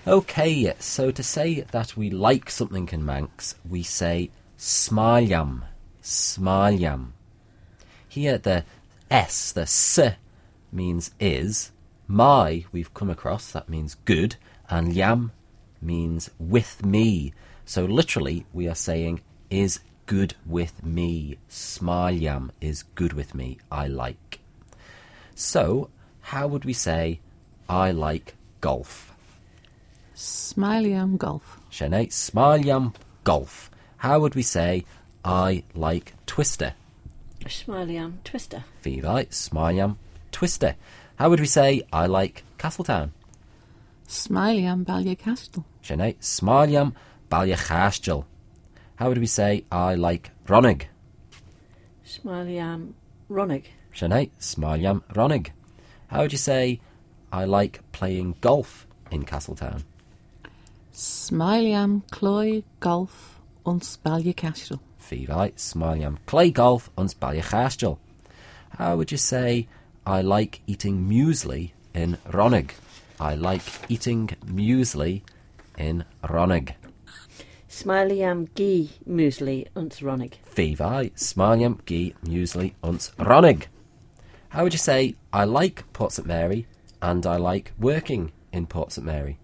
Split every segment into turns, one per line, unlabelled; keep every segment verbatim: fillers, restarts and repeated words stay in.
Okay, so to say that we like something in Manx, we say smáilliam, smáilliam. Here the S, the S, means is. My, we've come across, that means good. And liam means with me. So literally, we are saying is good with me. Smáilliam is good with me. I like. So, how would we say I like golf?
Smáilliam golf.
Sinead, smáilliam golf. How would we say I like twister?
Smáilliam twister.
Fivai, smáilliam twister. How would we say I like Castletown?
Smáilliam Ballycastle.
Sinead, smáilliam Ballycastle. How would we say I like Ronnig?
Smáilliam Ronnig.
Sinead, smáilliam Ronnig. How would you say I like playing golf in Castletown?
Smáilliam Cloy golf ons Ballycastle.
Fivai, smáilliam Clay golf ons Ballycastle. How would you say I like eating muesli in Ronnig? I like eating muesli in Ronnig.
Smáilliam Gee muesli uns Ronnig.
Fivai, smáilliam Gee muesli uns Ronnig. How would you say I like Port St Mary and I like working in Port St Mary?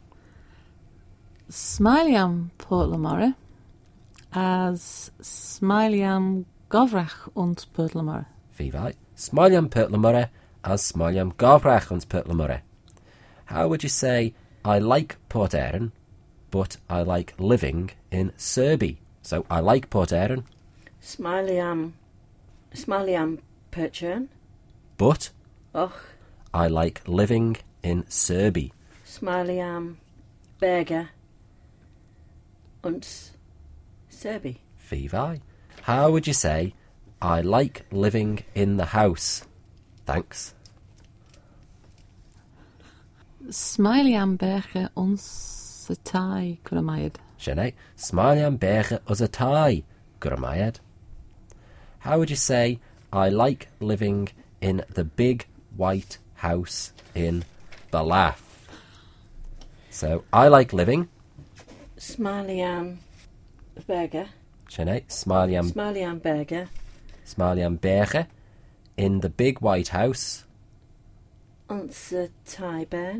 Smáilliam Portlamore as Smáilliam Govrach ons Portlamore.
Fivai, smáilliam Portlamore as smáilliam Govrach ons Portlamore. How would you say I like Port Erin, but I like living in Serby? So I like Port Erin.
Smáilliam Smáilliam Perchern.
But
Och.
I like living in Serby.
Smáilliam Berger uns Serby.
Fivai. How would you say I like living in the house? Thanks.
Smáilliam Berge ons Satai Guramayad.
Sinead, smáilliam Berge us a tai, Guramayad. How would you say I like living in the big white house in Balaf? So, I like living.
Smáilliam Berger.
Sinead, smáilliam,
Smáilliam Berger
smáilliam Berge in the big white house.
uns Tai Ben.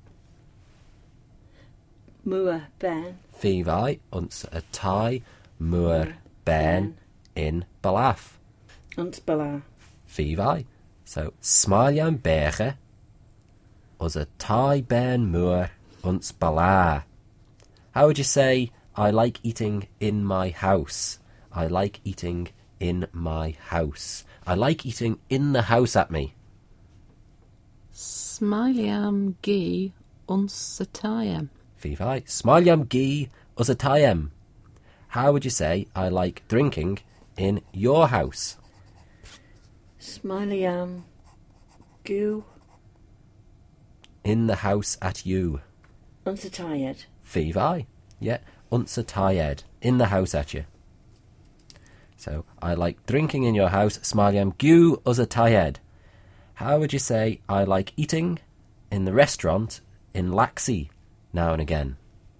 Moor Ben.
Fivai, uns a tai, moor ben in Balaf.
Uns Bala.
Fivai. So, smáilliam Berge us a tai ben moor uns Bala. How would you say I like eating in my house? I like eating in my house. I like eating in the house at me.
Smáilliam Gee ons Satayam.
Fivai. Smáilliam Gee us a tayem. How would you say I like drinking in your house?
Smáilliam Goo
In the house at you.
uns Tayed.
Fivai. Yeah, unsa tired. In the house at you. So, I like drinking in your house. Smáilliam Goo us a tired. How would you say I like eating in the restaurant in Laxey now and again?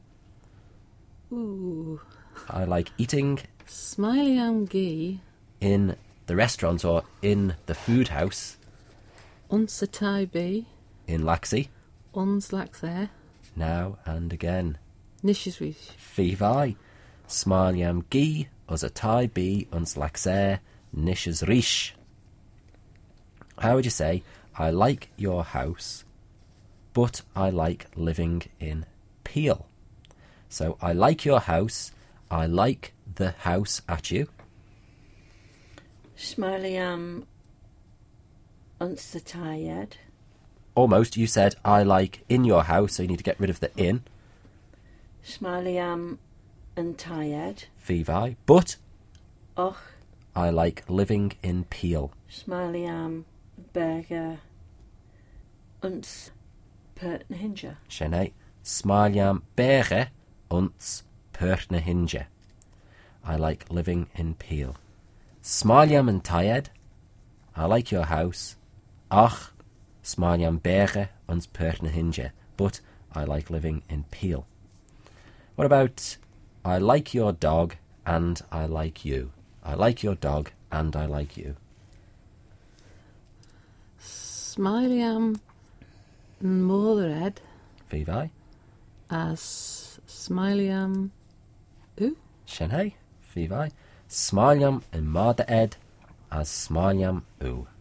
Ooh.
I like eating
Smáilliam Gee
in the restaurant or in the food house
ons Satai B.
in Laxey
Ons Laxair.
now and again.
Nisheswish.
Fivai. Smáilliam Gee us a tai B uns Laxair nishes rish. How would you say I like your house, but I like living in Peel? So I like your house. I like the house at you.
Smáilliam uns Tayed.
Almost, you said I like in your house, so you need to get rid of the in.
Smáilliam and Tayed.
Fivai. But
Och.
I like living in Peel.
Smáilliam Berger uns Pertnahinja.
Sinead. Smáilliam Berge uns Pertnahinja. I like living in Peel. Smáilliam and Tayed. I like your house. Ach, smáilliam Berge uns Pertnahinja. But I like living in Peel. What about I like your dog and I like you? I like your dog and I like you.
Smiley Mothered
Vivi.
as Smiley Ooh.
Shenhei. Vivi. Smaliam in Marda Ed as Smaliam U.